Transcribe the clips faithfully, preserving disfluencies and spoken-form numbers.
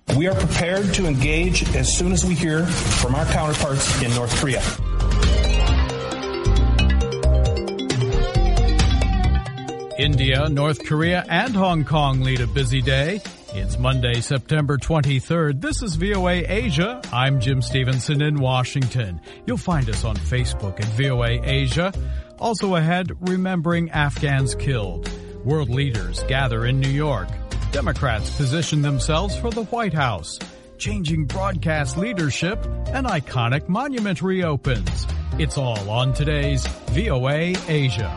We are prepared to engage as soon as we hear from our counterparts in North Korea. India, North Korea, and Hong Kong lead a busy day. It's Monday, September twenty-third. This is V O A Asia. I'm Jim Stevenson in Washington. You'll find us on Facebook at V O A Asia. Also ahead, remembering Afghans killed. World leaders gather in New York. Democrats position themselves for the White House. Changing broadcast leadership, an iconic monument reopens. It's all on today's V O A Asia.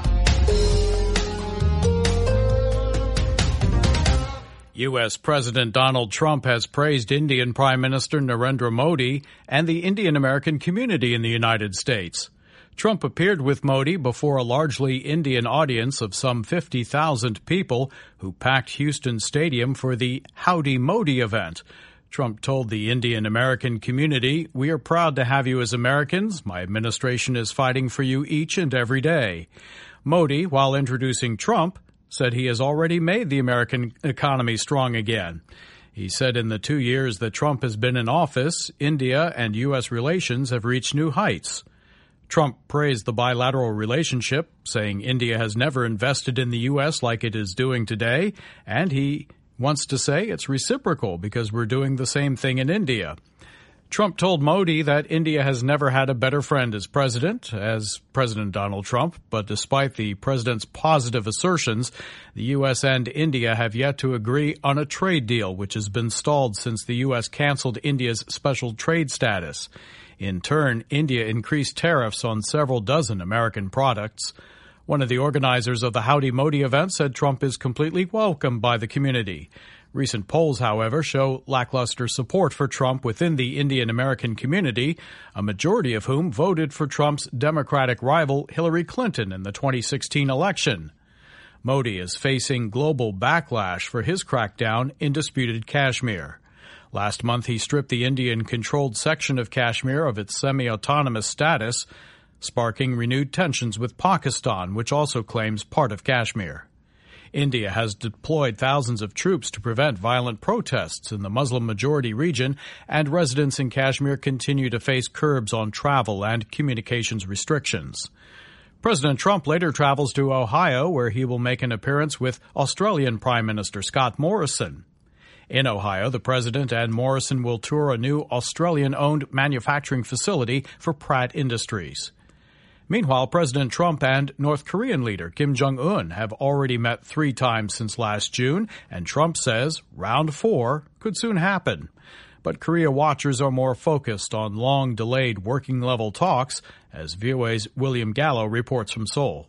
U S. President Donald Trump has praised Indian Prime Minister Narendra Modi and the Indian American community in the United States. Trump appeared with Modi before a largely Indian audience of some fifty thousand people who packed Houston Stadium for the Howdy Modi event. Trump told the Indian American community, "We are proud to have you as Americans. My administration is fighting for you each and every day." Modi, while introducing Trump, said he has already made the American economy strong again. He said in the two years that Trump has been in office, India and U S relations have reached new heights. Trump praised the bilateral relationship, saying India has never invested in the U S like it is doing today, and he wants to say it's reciprocal because we're doing the same thing in India. Trump told Modi that India has never had a better friend as president, as President Donald Trump, but despite the president's positive assertions, the U S and India have yet to agree on a trade deal, which has been stalled since the U S canceled India's special trade status. In turn, India increased tariffs on several dozen American products. One of the organizers of the Howdy Modi event said Trump is completely welcomed by the community. Recent polls, however, show lackluster support for Trump within the Indian American community, a majority of whom voted for Trump's Democratic rival Hillary Clinton in the twenty sixteen election. Modi is facing global backlash for his crackdown in disputed Kashmir. Last month, he stripped the Indian-controlled section of Kashmir of its semi-autonomous status, sparking renewed tensions with Pakistan, which also claims part of Kashmir. India has deployed thousands of troops to prevent violent protests in the Muslim-majority region, and residents in Kashmir continue to face curbs on travel and communications restrictions. President Trump later travels to Ohio, where he will make an appearance with Australian Prime Minister Scott Morrison. In Ohio, the president and Morrison will tour a new Australian-owned manufacturing facility for Pratt Industries. Meanwhile, President Trump and North Korean leader Kim Jong-un have already met three times since last June, and Trump says round four could soon happen. But Korea watchers are more focused on long-delayed working-level talks, as V O A's William Gallo reports from Seoul.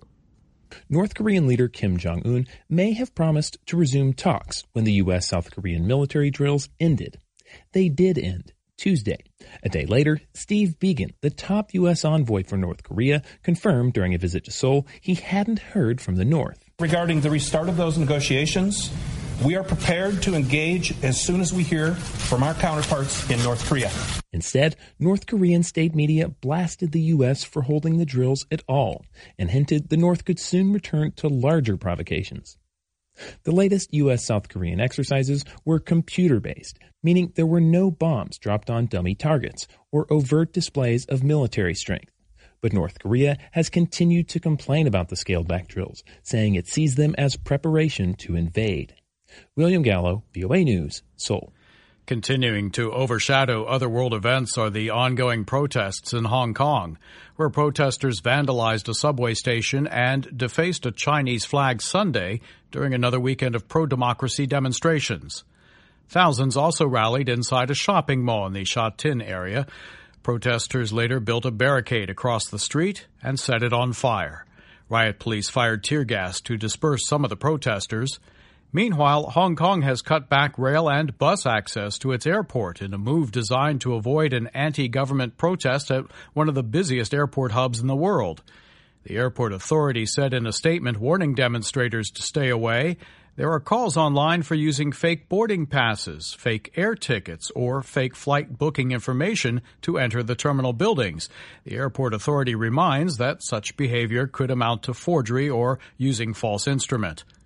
North Korean leader Kim Jong-un may have promised to resume talks when the U S-South Korean military drills ended. They did end Tuesday. A day later, Steve Biegun, the top U S envoy for North Korea, confirmed during a visit to Seoul he hadn't heard from the North. Regarding the restart of those negotiations, we are prepared to engage as soon as we hear from our counterparts in North Korea. Instead, North Korean state media blasted the U S for holding the drills at all and hinted the North could soon return to larger provocations. The latest U S-South Korean exercises were computer-based, meaning there were no bombs dropped on dummy targets or overt displays of military strength. But North Korea has continued to complain about the scaled-back drills, saying it sees them as preparation to invade. William Gallo, V O A News, Seoul. Continuing to overshadow other world events are the ongoing protests in Hong Kong, where protesters vandalized a subway station and defaced a Chinese flag Sunday during another weekend of pro-democracy demonstrations. Thousands also rallied inside a shopping mall in the Sha Tin area. Protesters later built a barricade across the street and set it on fire. Riot police fired tear gas to disperse some of the protesters. Meanwhile, Hong Kong has cut back rail and bus access to its airport in a move designed to avoid an anti-government protest at one of the busiest airport hubs in the world. The airport authority said in a statement warning demonstrators to stay away. There are calls online for using fake boarding passes, fake air tickets, or fake flight booking information to enter the terminal buildings. The airport authority reminds that such behavior could amount to forgery or using false instrument.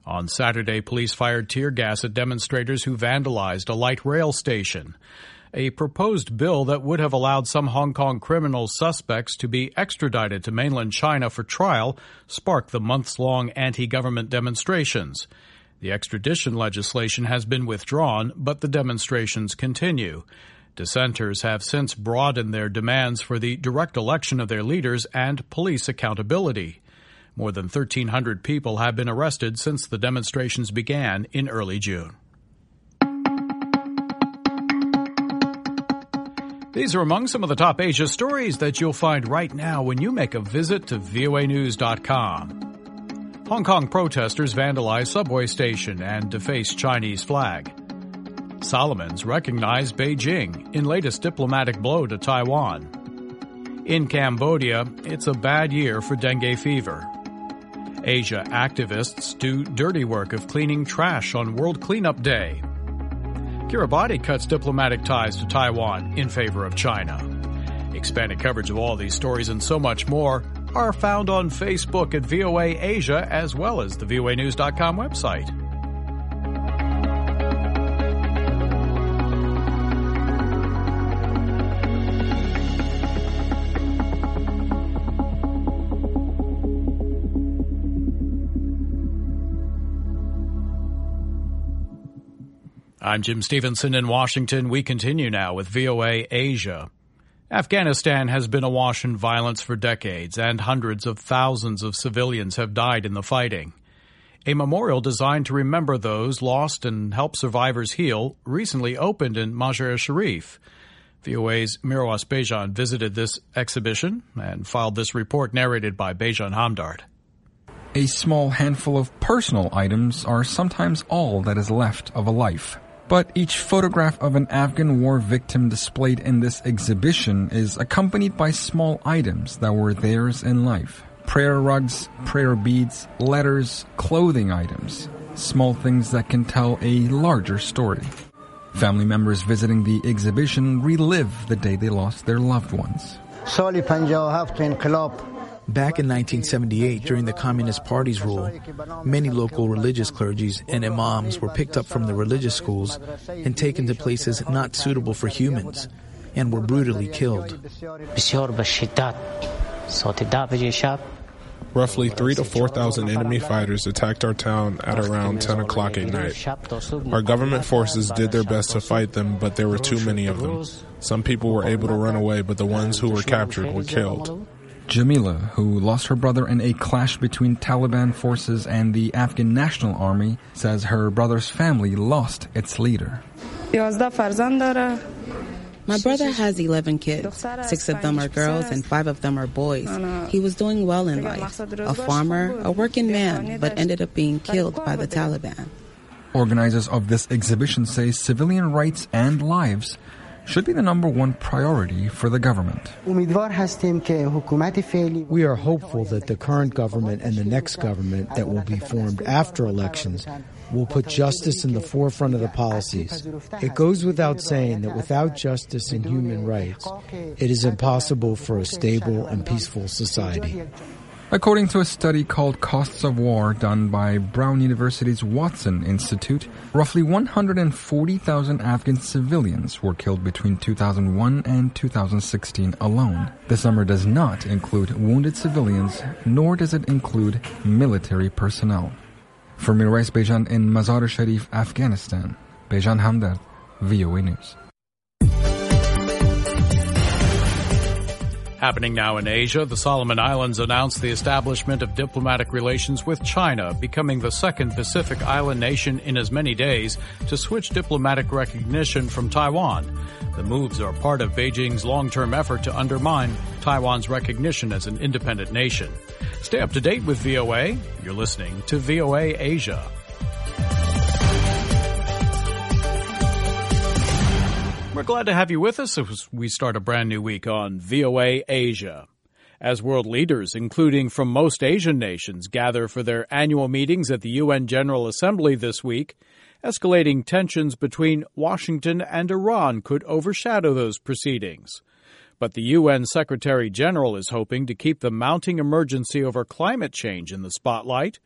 On Saturday, police fired tear gas at demonstrators who vandalized a light rail station. A proposed bill that would have allowed some Hong Kong criminal suspects to be extradited to mainland China for trial sparked the months-long anti-government demonstrations. The extradition legislation has been withdrawn, but the demonstrations continue. Dissenters have since broadened their demands for the direct election of their leaders and police accountability. More than thirteen hundred people have been arrested since the demonstrations began in early June. These are among some of the top Asia stories that you'll find right now when you make a visit to V O A news dot com. Hong Kong protesters vandalize subway station and deface Chinese flag. Solomons recognize Beijing in latest diplomatic blow to Taiwan. In Cambodia, it's a bad year for dengue fever. Asia activists do dirty work of cleaning trash on World Cleanup Day. Kiribati cuts diplomatic ties to Taiwan in favor of China. Expanded coverage of all these stories and so much more are found on Facebook at V O A Asia as well as the V O A news dot com website. I'm Jim Stevenson in Washington. We continue now with V O A Asia. Afghanistan has been awash in violence for decades, and hundreds of thousands of civilians have died in the fighting. A memorial designed to remember those lost and help survivors heal recently opened in Mazar-e-Sharif. V O A's Mirwas Bejan visited this exhibition and filed this report narrated by Bejan Hamdard. A small handful of personal items are sometimes all that is left of a life. But each photograph of an Afghan war victim displayed in this exhibition is accompanied by small items that were theirs in life. Prayer rugs, prayer beads, letters, clothing items. Small things that can tell a larger story. Family members visiting the exhibition relive the day they lost their loved ones. Back in nineteen seventy-eight, during the Communist Party's rule, many local religious clergies and imams were picked up from the religious schools and taken to places not suitable for humans and were brutally killed. Roughly three to four thousand enemy fighters attacked our town at around ten o'clock at night. Our government forces did their best to fight them, but there were too many of them. Some people were able to run away, but the ones who were captured were killed. Jamila, who lost her brother in a clash between Taliban forces and the Afghan National Army, says her brother's family lost its leader. My brother has eleven kids. Six of them are girls and five of them are boys. He was doing well in life. A farmer, a working man, but ended up being killed by the Taliban. Organizers of this exhibition say civilian rights and lives should be the number one priority for the government. We are hopeful that the current government and the next government that will be formed after elections will put justice in the forefront of the policies. It goes without saying that without justice and human rights, it is impossible for a stable and peaceful society. According to a study called Costs of War done by Brown University's Watson Institute, roughly one hundred forty thousand Afghan civilians were killed between two thousand one and two thousand sixteen alone. This number does not include wounded civilians, nor does it include military personnel. For Mirwas Bejan in Mazar-e-Sharif, Afghanistan, Bejan Hamdard, V O A News. Happening now in Asia, the Solomon Islands announced the establishment of diplomatic relations with China, becoming the second Pacific island nation in as many days to switch diplomatic recognition from Taiwan. The moves are part of Beijing's long-term effort to undermine Taiwan's recognition as an independent nation. Stay up to date with V O A. You're listening to V O A Asia. We're glad to have you with us as we start a brand new week on V O A Asia. As world leaders, including from most Asian nations, gather for their annual meetings at the U N General Assembly this week, escalating tensions between Washington and Iran could overshadow those proceedings. But the U N Secretary General is hoping to keep the mounting emergency over climate change in the spotlight.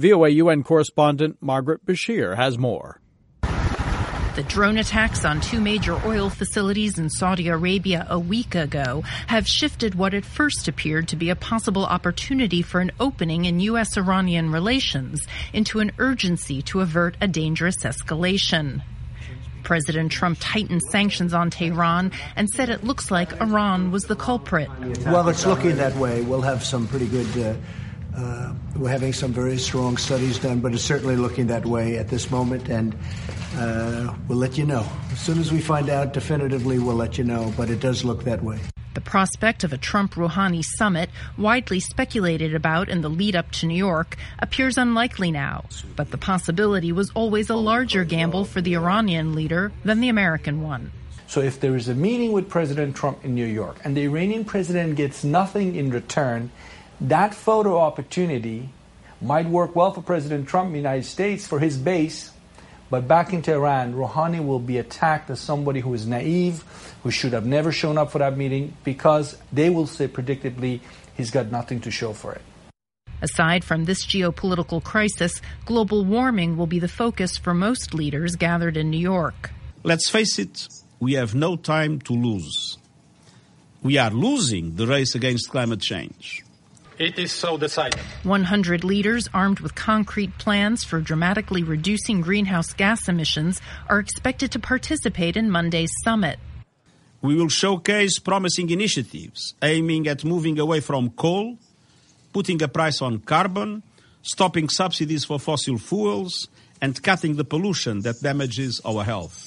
V O A U N correspondent Margaret Bashir has more. The drone attacks on two major oil facilities in Saudi Arabia a week ago have shifted what at first appeared to be a possible opportunity for an opening in U S Iranian relations into an urgency to avert a dangerous escalation. President Trump tightened sanctions on Tehran and said it looks like Iran was the culprit. Well, it's looking that way. We'll have some pretty good, uh, uh, we're having some very strong studies done, but it's certainly looking that way at this moment, and uh, we'll let you know. As soon as we find out definitively, we'll let you know, but it does look that way. The prospect of a Trump-Rouhani summit, widely speculated about in the lead-up to New York, appears unlikely now. But the possibility was always a larger gamble for the Iranian leader than the American one. So if there is a meeting with President Trump in New York and the Iranian president gets nothing in return, that photo opportunity might work well for President Trump in the United States for his base. But back in Tehran, Rouhani will be attacked as somebody who is naive, who should have never shown up for that meeting, because they will say predictably he's got nothing to show for it. Aside from this geopolitical crisis, global warming will be the focus for most leaders gathered in New York. Let's face it, we have no time to lose. We are losing the race against climate change. It is so decided. one hundred leaders armed with concrete plans for dramatically reducing greenhouse gas emissions are expected to participate in Monday's summit. We will showcase promising initiatives aiming at moving away from coal, putting a price on carbon, stopping subsidies for fossil fuels, and cutting the pollution that damages our health.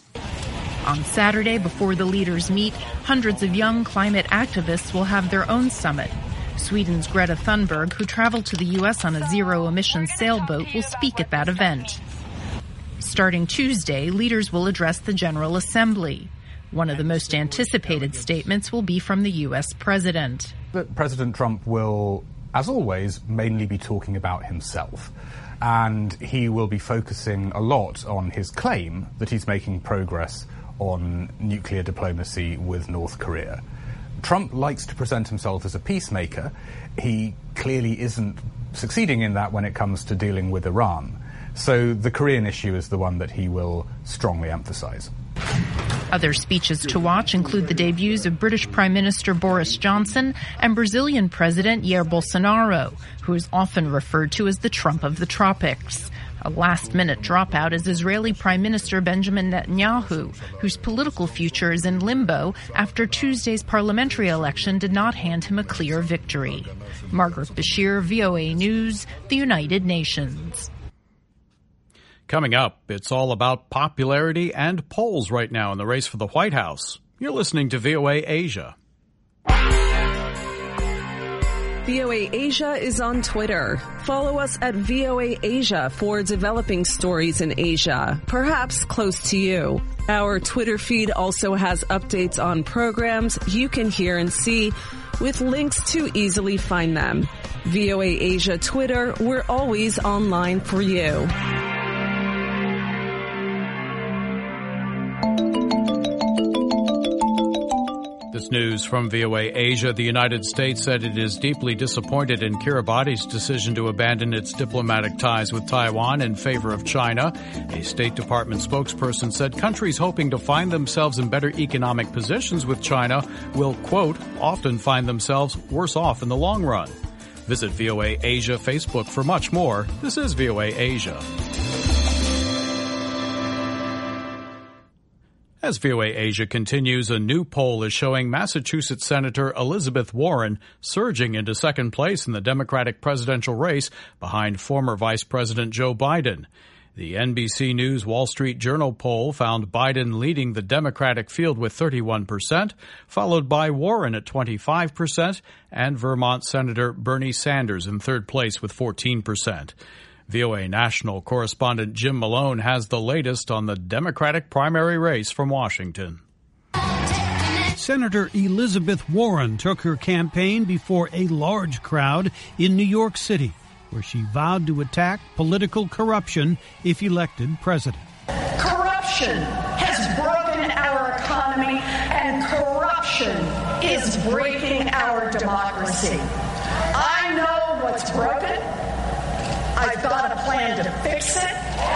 On Saturday, before the leaders meet, hundreds of young climate activists will have their own summit. Sweden's Greta Thunberg, who traveled to the U S on a zero-emission sailboat, will speak at that event. Starting Tuesday, leaders will address the General Assembly. One of the most anticipated statements will be from the U S president. President Trump will, as always, mainly be talking about himself. And he will be focusing a lot on his claim that he's making progress on nuclear diplomacy with North Korea. Trump likes to present himself as a peacemaker. He clearly isn't succeeding in that when it comes to dealing with Iran. So the Korean issue is the one that he will strongly emphasize. Other speeches to watch include the debuts of British Prime Minister Boris Johnson and Brazilian President Jair Bolsonaro, who is often referred to as the Trump of the tropics. A last-minute dropout is Israeli Prime Minister Benjamin Netanyahu, whose political future is in limbo after Tuesday's parliamentary election did not hand him a clear victory. Margaret Bashir, V O A News, the United Nations. Coming up, it's all about popularity and polls right now in the race for the White House. You're listening to V O A Asia. V O A Asia is on Twitter. Follow us at V O A Asia for developing stories in Asia, perhaps close to you. Our Twitter feed also has updates on programs you can hear and see with links to easily find them. V O A Asia Twitter, we're always online for you. This news from V O A Asia. The United States said it is deeply disappointed in Kiribati's decision to abandon its diplomatic ties with Taiwan in favor of China. A State Department spokesperson said countries hoping to find themselves in better economic positions with China will, quote, often find themselves worse off in the long run. Visit V O A Asia Facebook for much more. This is V O A Asia. As V O A Asia continues, a new poll is showing Massachusetts Senator Elizabeth Warren surging into second place in the Democratic presidential race behind former Vice President Joe Biden. The N B C News Wall Street Journal poll found Biden leading the Democratic field with thirty-one percent, followed by Warren at twenty-five percent, and Vermont Senator Bernie Sanders in third place with fourteen percent. V O A national correspondent Jim Malone has the latest on the Democratic primary race from Washington. Senator Elizabeth Warren took her campaign before a large crowd in New York City, where she vowed to attack political corruption if elected president. Corruption has broken our economy, and corruption is breaking our democracy. I know what's broken. I've got a plan to fix it.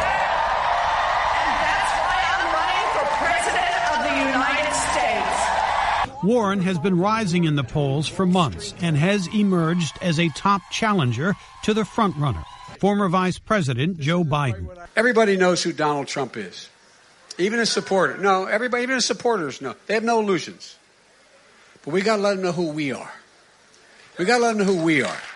And that's why I'm running for President of the United States. Warren has been rising in the polls for months and has emerged as a top challenger to the frontrunner, former Vice President Joe Biden. Everybody knows who Donald Trump is. Even his supporters. No, everybody, even his supporters know. They have no illusions. But we got to let them know who we are. We got to let them know who we are.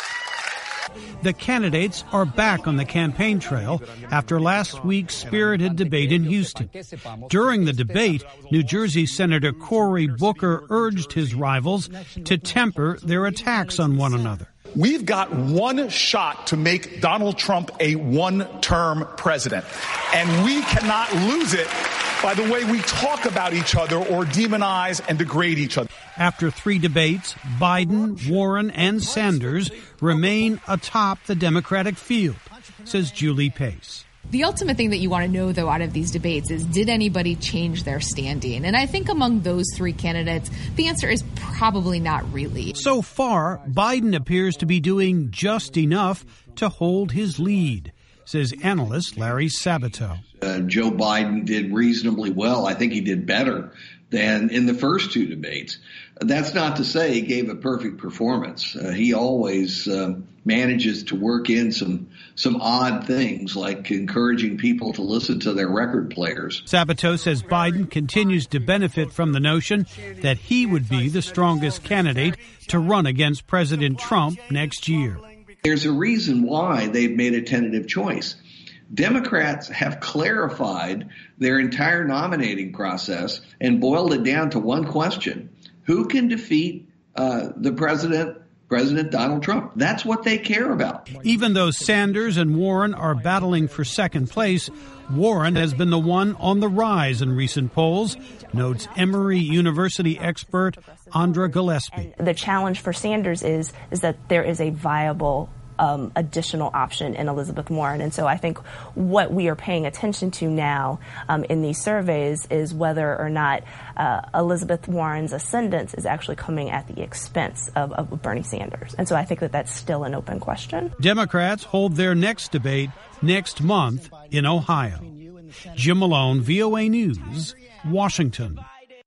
The candidates are back on the campaign trail after last week's spirited debate in Houston. During the debate, New Jersey Senator Cory Booker urged his rivals to temper their attacks on one another. We've got one shot to make Donald Trump a one-term president, and we cannot lose it by the way we talk about each other or demonize and degrade each other. After three debates, Biden, Warren, and Sanders remain atop the Democratic field, says Julie Pace. The ultimate thing that you want to know, though, out of these debates is, did anybody change their standing? And I think among those three candidates, the answer is probably not really. So far, Biden appears to be doing just enough to hold his lead, says analyst Larry Sabato. Uh, Joe Biden did reasonably well. I think he did better than in the first two debates. That's not to say he gave a perfect performance. Uh, he always uh, manages to work in some some odd things, like encouraging people to listen to their record players. Sabato says Biden continues to benefit from the notion that he would be the strongest candidate to run against President Trump next year. There's a reason why they've made a tentative choice. Democrats have clarified their entire nominating process and boiled it down to one question. Who can defeat uh, the president, President Donald Trump? That's what they care about. Even though Sanders and Warren are battling for second place, Warren has been the one on the rise in recent polls, notes Emory University expert Andra Gillespie. The challenge for Sanders is, is that there is a viable Um, additional option in Elizabeth Warren. And so I think what we are paying attention to now um, in these surveys is whether or not uh, Elizabeth Warren's ascendance is actually coming at the expense of, of Bernie Sanders. And so I think that that's still an open question. Democrats hold their next debate next month in Ohio. Jim Malone, V O A News, Washington.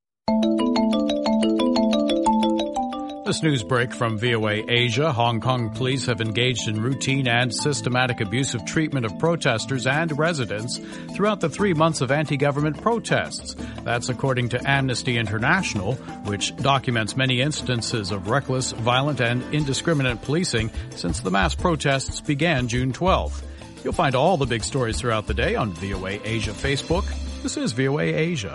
This news break from V O A Asia. Hong Kong police have engaged in routine and systematic abusive treatment of protesters and residents throughout the three months of anti-government protests. That's according to Amnesty International, which documents many instances of reckless, violent, and indiscriminate policing since the mass protests began June twelfth. You'll find all the big stories throughout the day on V O A Asia Facebook. This is V O A Asia.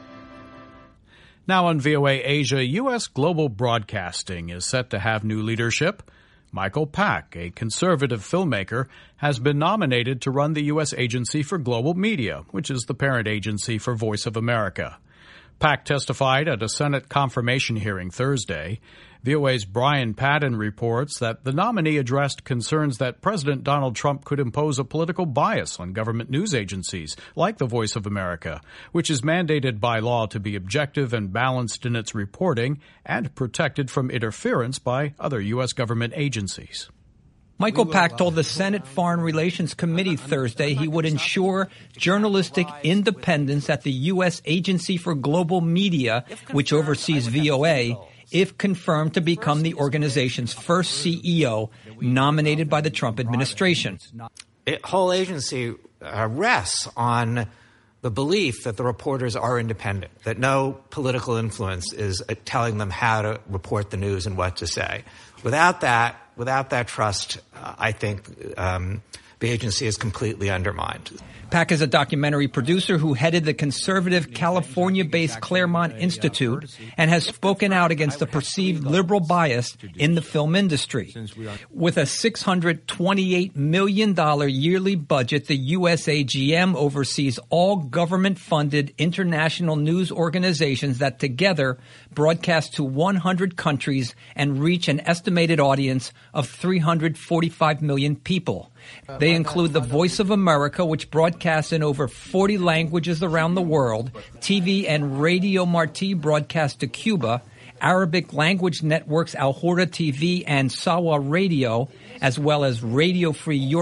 Now on V O A Asia, U S Global Broadcasting is set to have new leadership. Michael Pack, a conservative filmmaker, has been nominated to run the U S Agency for Global Media, which is the parent agency for Voice of America. Pack testified at a Senate confirmation hearing Thursday. V O A's Brian Padden reports that the nominee addressed concerns that President Donald Trump could impose a political bias on government news agencies, like the Voice of America, which is mandated by law to be objective and balanced in its reporting and protected from interference by other U S government agencies. Michael Pack told the Senate Foreign Relations Committee Thursday he would ensure journalistic independence at the U S Agency for Global Media, which oversees V O A, if confirmed to become the organization's first C E O nominated by the Trump administration. The whole agency uh, rests on the belief that the reporters are independent, that no political influence is uh, telling them how to report the news and what to say. Without that, without that trust, uh, I think um, the agency is completely undermined. Pack is a documentary producer who headed the conservative California-based Claremont Institute and has spoken out against the perceived liberal bias in the film industry. With a six hundred twenty-eight million dollars yearly budget, the U S A G M oversees all government-funded international news organizations that together broadcast to one hundred countries and reach an estimated audience of three hundred forty-five million people. They include the Voice of America, which broadcasts in over forty languages around the world, T V and Radio Marti broadcast to Cuba, Arabic language networks Al Hurra T V and Sawa Radio, as well as Radio Free Europe,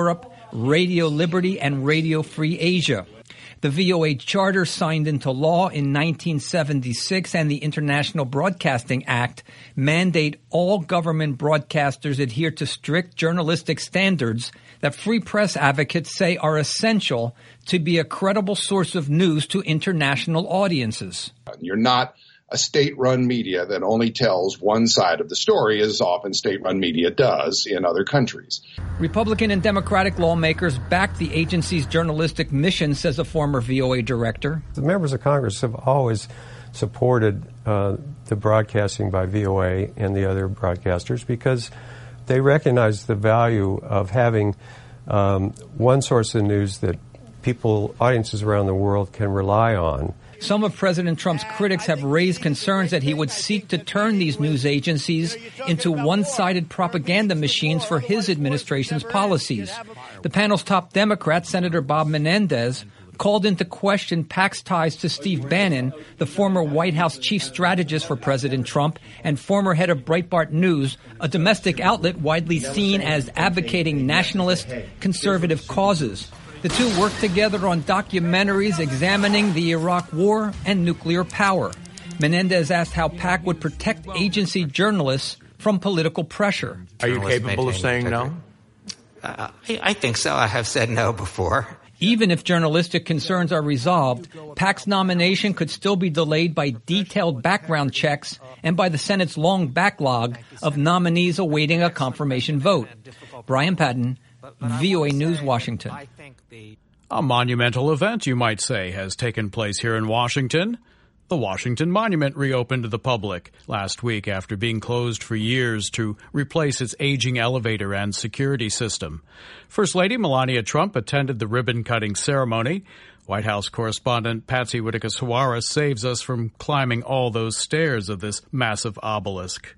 Radio Liberty and Radio Free Asia. The V O A charter signed into law in nineteen seventy-six and the International Broadcasting Act mandate all government broadcasters adhere to strict journalistic standards that free press advocates say are essential to be a credible source of news to international audiences. You're not a state-run media that only tells one side of the story, as often state-run media does in other countries. Republican and Democratic lawmakers backed the agency's journalistic mission, says a former V O A director. The members of Congress have always supported uh, the broadcasting by V O A and the other broadcasters because they recognize the value of having um, one source of news that people, audiences around the world can rely on. Some of President Trump's critics have raised concerns that he would seek to turn these news agencies into one-sided propaganda machines for his administration's policies. The panel's top Democrat, Senator Bob Menendez, called into question PAC's ties to Steve Bannon, the former White House chief strategist for President Trump and former head of Breitbart News, a domestic outlet widely seen as advocating nationalist, conservative causes. The two worked together on documentaries examining the Iraq War and nuclear power. Menendez asked how PAC would protect agency journalists from political pressure. Are you capable of saying no? Uh, I, I think so. I have said no before. Even if journalistic concerns are resolved, PAC's nomination could still be delayed by detailed background checks and by the Senate's long backlog of nominees awaiting a confirmation vote. Brian Patton, V O A News, Washington. A monumental event, you might say, has taken place here in Washington. The Washington Monument reopened to the public last week after being closed for years to replace its aging elevator and security system. First Lady Melania Trump attended the ribbon-cutting ceremony. White House correspondent Patsy Widakuswara saves us from climbing all those stairs of this massive obelisk.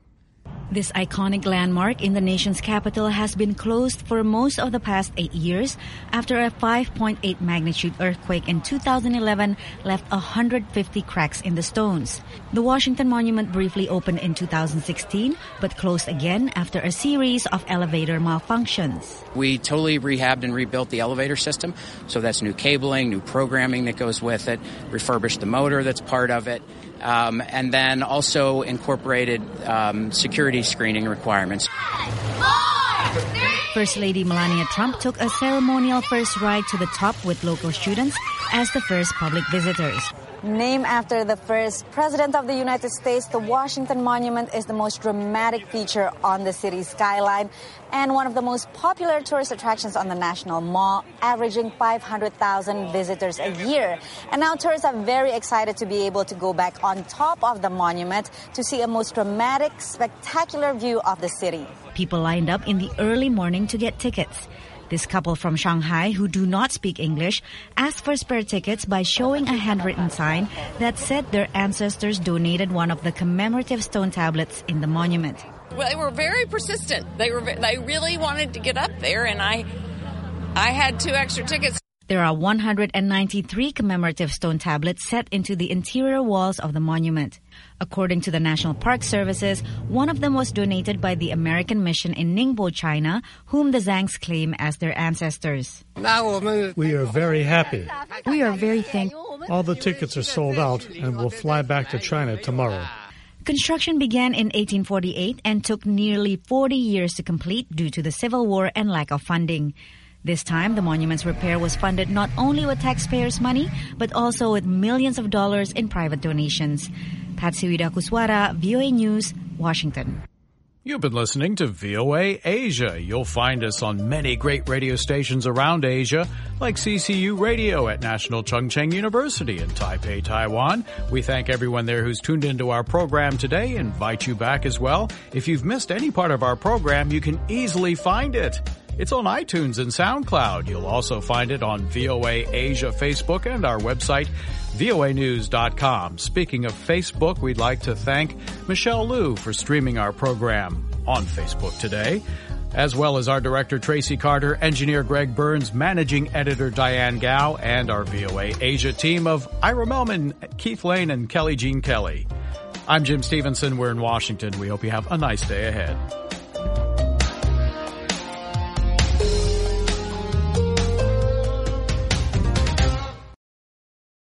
This iconic landmark in the nation's capital has been closed for most of the past eight years after a five point eight magnitude earthquake in two thousand eleven left one hundred fifty cracks in the stones. The Washington Monument briefly opened in two thousand sixteen, but closed again after a series of elevator malfunctions. We totally rehabbed and rebuilt the elevator system, so that's new cabling, new programming that goes with it, refurbished the motor that's part of it. Um, and then also incorporated um, security screening requirements. First Lady Melania Trump took a ceremonial first ride to the top with local students as the first public visitors. Named after the first president of the United States, the Washington Monument is the most dramatic feature on the city's skyline and one of the most popular tourist attractions on the National Mall, averaging five hundred thousand visitors a year. And now tourists are very excited to be able to go back on top of the monument to see a most dramatic, spectacular view of the city. People lined up in the early morning to get tickets. This couple from Shanghai, who do not speak English, asked for spare tickets by showing a handwritten sign that said their ancestors donated one of the commemorative stone tablets in the monument. Well, they were very persistent. They were they really wanted to get up there, and I I had two extra tickets. There are one hundred ninety-three commemorative stone tablets set into the interior walls of the monument. According to the National Park Services, one of them was donated by the American mission in Ningbo, China, whom the Zhangs claim as their ancestors. We are very happy. We are very thankful. All the tickets are sold out and will fly back to China tomorrow. Construction began in eighteen forty-eight and took nearly forty years to complete due to the Civil War and lack of funding. This time, the monument's repair was funded not only with taxpayers' money, but also with millions of dollars in private donations. Patsy Widakuswara, V O A News, Washington. You've been listening to V O A Asia. You'll find us on many great radio stations around Asia, like C C U Radio at National Chung Cheng University in Taipei, Taiwan. We thank everyone there who's tuned into our program today and invite you back as well. If you've missed any part of our program, you can easily find it. It's on iTunes and SoundCloud. You'll also find it on V O A Asia Facebook and our website, V O A news dot com. Speaking of Facebook, we'd like to thank Michelle Liu for streaming our program on Facebook today, as well as our director, Tracy Carter, engineer Greg Burns, managing editor Diane Gao, and our V O A Asia team of Ira Melman, Keith Lane, and Kelly Jean Kelly. I'm Jim Stevenson. We're in Washington. We hope you have a nice day ahead.